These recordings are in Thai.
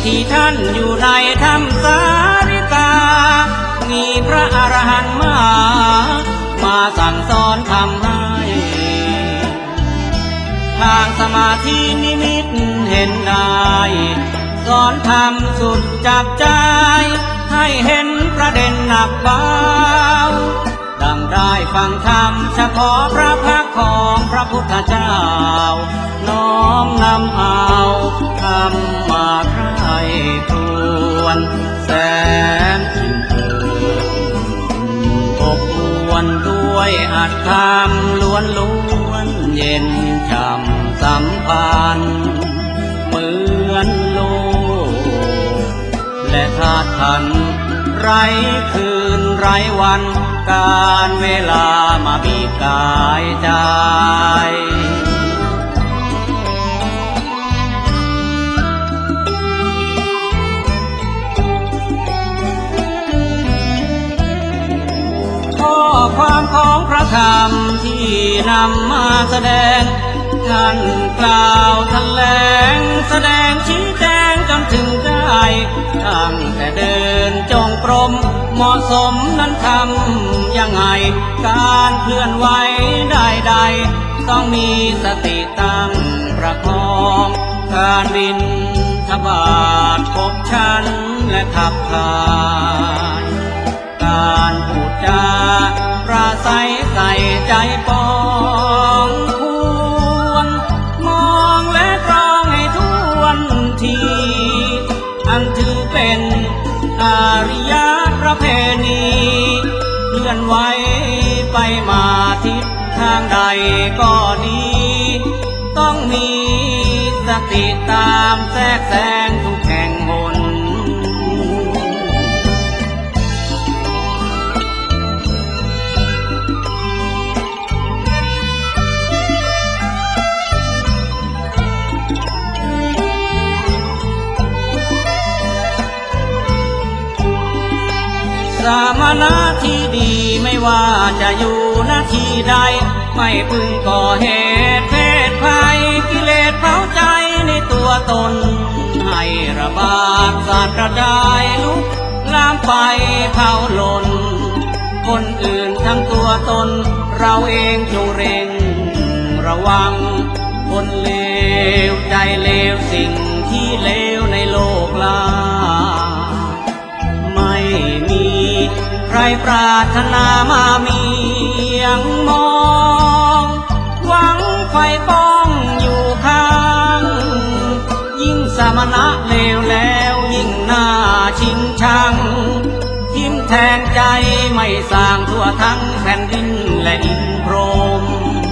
ที่ท่านอยู่ในถ้ำสาริกามีพระอรหันต์มาสั่งสอนทำให้ทางสมาธินิมิตเห็นได้สอนธรรมสุดจับใจให้เห็นประเด็นหนักเบาดังได้ฟังธรรมเฉพาะพระพักตร์ของพระพุทธเจ้าน้อมนำเอาธรรมมาใคร่ครวญแสนอิ่มเอิบอบอวลด้วยอัตถธรรมล้วนเย็นช่ำสัมพันธ์เหมือนโลกและธาตุขันธ์ไร้คืนไร้วันการเวลามาบีบกายใจข้อความของพระธรรมที่นำมาแสดงท่านกล่าวแถลงแสดงชี้แจงจนถึงได้ตั้งแต่เดินจงกรมเหมาะสมนั้นทำยังไงการเคลื่อนไหวใดๆต้องมีสติตั้งประคองการบินทบาทพบชั้นและขับถ่ายการพูดจาปราศัยใส่ใจปองควรมองและตรองให้ทวนทีอันถือเป็นอาริยประเพณีเคลื่อนไหวไปมาทิศทางใดก็ดีต้องมีสติตามแทรกแซงทุกแห่งหนสามณะที่ดีไม่ว่าจะอยู่หน้าที่ใดไม่พึงก่อเหตุเพศภัยกิเลสเผาใจในตัวตนให้ระบาดสาดกระจายลุกลามไฟเผาหล่นคนอื่นทั้งตัวตนเราเองจงเร่งระวังคนเลวใจเลวสิ่งที่เลวในโลกลาไม่มีใครปรารถนามาเมียงมองหวังไฟป้องอยู่ข้างยิ่งสมณะเลวแล้วยิ่งน่าชิงชังทิ่มแทงใจไม่สร้างทั่วทั้งแผ่นดินและดินโพรม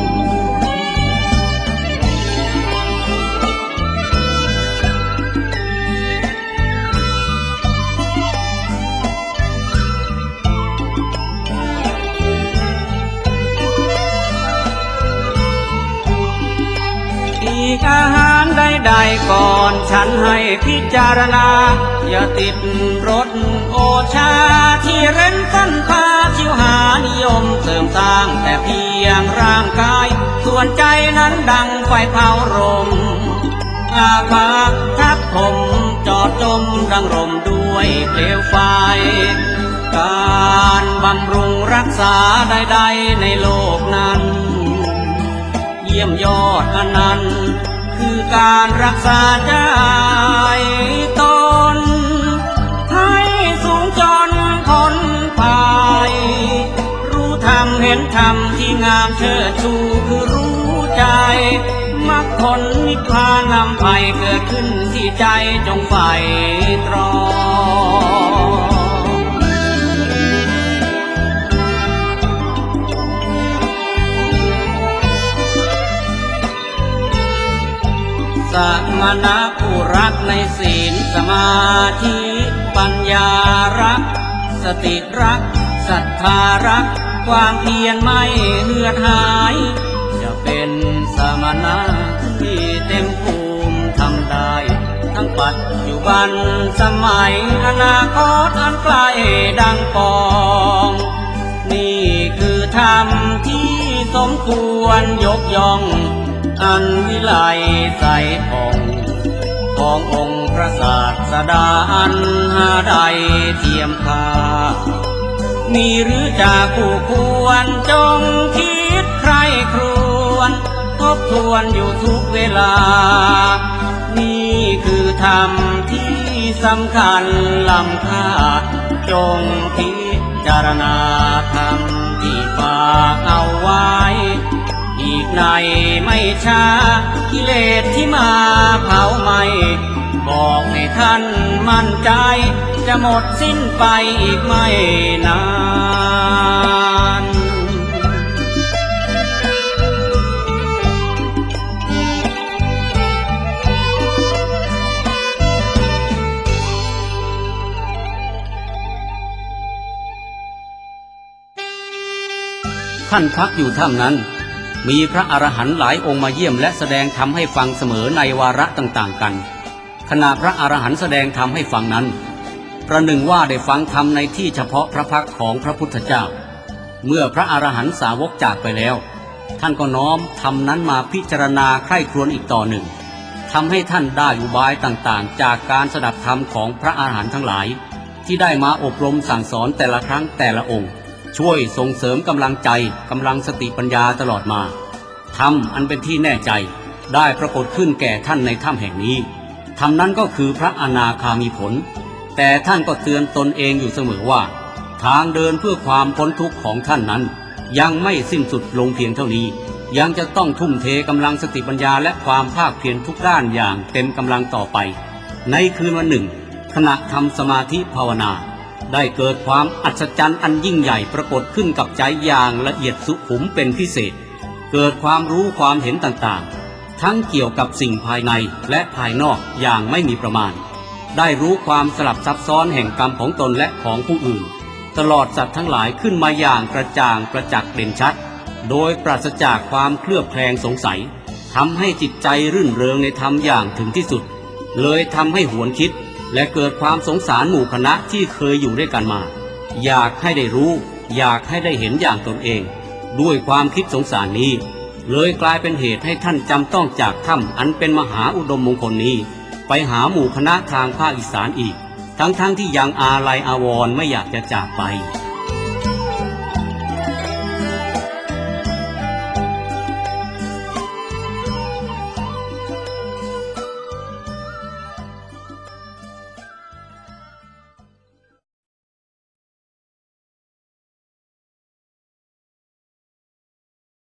อาหารใดๆก่อนฉันให้พิจารณาอย่าติดรสโอชาที่เร้นฟันพาชิวหานิยมเสริมสร้างแต่เพียงร่างกายส่วนใจนั้นดังไฟเผารมอาภาทับถมจอดจมดังรมด้วยเปลวไฟการบำรุงรักษาใดๆในโลกนั้นเยี่ยมยอดอนันต์คือการรักษาใจตนให้สูงจนพ้นภัยรู้ธรรมเห็นธรรมที่งามเชิดชูคือรู้ใจมรรคผลนิพพานนำไปเกิดขึ้นที่ใจจงใฝ่ตรองสมณะผู้รักในศีลสมาธิปัญญารักสติรักศรัทธารักความเพียรไม่เหือดหายจะเป็นสมณะที่เต็มภูมิทำได้ทั้งปัจจุบันสมัยอนาคตอันไกลดังปองนี่คือธรรมที่สมควรยกย่องอันวิไลใสผ่องขององค์พระศาสดาอันหาใดเทียมค่ามีหรือจะคู่ควรจงคิดใครครวญทบทวนอยู่ทุกเวลานี่คือธรรมที่สำคัญล้ำค่าจงพิจารณาธรรมที่ฝากเอาไว้อีกในไม่ช้ากิเลสที่มาเผาไหม้บอกให้ท่านมั่นใจจะหมดสิ้นไปอีกไม่นานท่านพักอยู่ถ้ำนั้นมีพระอรหันต์หลายองค์มาเยี่ยมและแสดงธรรมให้ฟังเสมอในวาระต่างๆกันขณะพระอรหันต์แสดงธรรมให้ฟังนั้นประหนึ่งว่าได้ฟังธรรมในที่เฉพาะพระพักตร์ของพระพุทธเจ้าเมื่อพระอรหันต์สาวกจากไปแล้วท่านก็น้อมธรรมนั้นมาพิจารณาใคร่ครวญอีกต่อหนึ่งทำให้ท่านได้อุบายต่างๆจากการสดับธรรมของพระอรหันต์ทั้งหลายที่ได้มาอบรมสั่งสอนแต่ละครั้งแต่ละองค์ช่วยส่งเสริมกำลังใจกำลังสติปัญญาตลอดมาธรรมอันเป็นที่แน่ใจได้ปรากฏขึ้นแก่ท่านในถ้ำแห่งนี้ธรรมนั้นก็คือพระอนาคามีผลแต่ท่านก็เตือนตนเองอยู่เสมอว่าทางเดินเพื่อความพ้นทุกข์ของท่านนั้นยังไม่สิ้นสุดลงเพียงเท่านี้ยังจะต้องทุ่มเทกำลังสติปัญญาและความภาคเพียรทุกด้านอย่างเต็มกำลังต่อไปในคืนวันหนึ่งขณะทำสมาธิภาวนาได้เกิดความอัศจรรย์อันยิ่งใหญ่ปรากฏขึ้นกับใจอย่างละเอียดสุขุมเป็นพิเศษเกิดความรู้ความเห็นต่างๆทั้งเกี่ยวกับสิ่งภายในและภายนอกอย่างไม่มีประมาณได้รู้ความสลับซับซ้อนแห่งกรรมของตนและของผู้อื่นตลอดสัตว์ทั้งหลายขึ้นมาอย่างกระจ่างประจักษ์เด่นชัดโดยปราศจากความเคลือบแคลงสงสัยทำให้จิตใจรื่นเริงในธรรมอย่างถึงที่สุดเลยทำให้หวนคิดและเกิดความสงสารหมู่คณะที่เคยอยู่ด้วยกันมาอยากให้ได้รู้อยากให้ได้เห็นอย่างตนเองด้วยความคิดสงสารนี้เลยกลายเป็นเหตุให้ท่านจำต้องจากถ้ำอันเป็นมหาอุดมมงคลนี้ไปหาหมู่คณะทางภาคอีสานอีกทั้งที่ยังอาลัยอาวรณ์ไม่อยากจะจากไป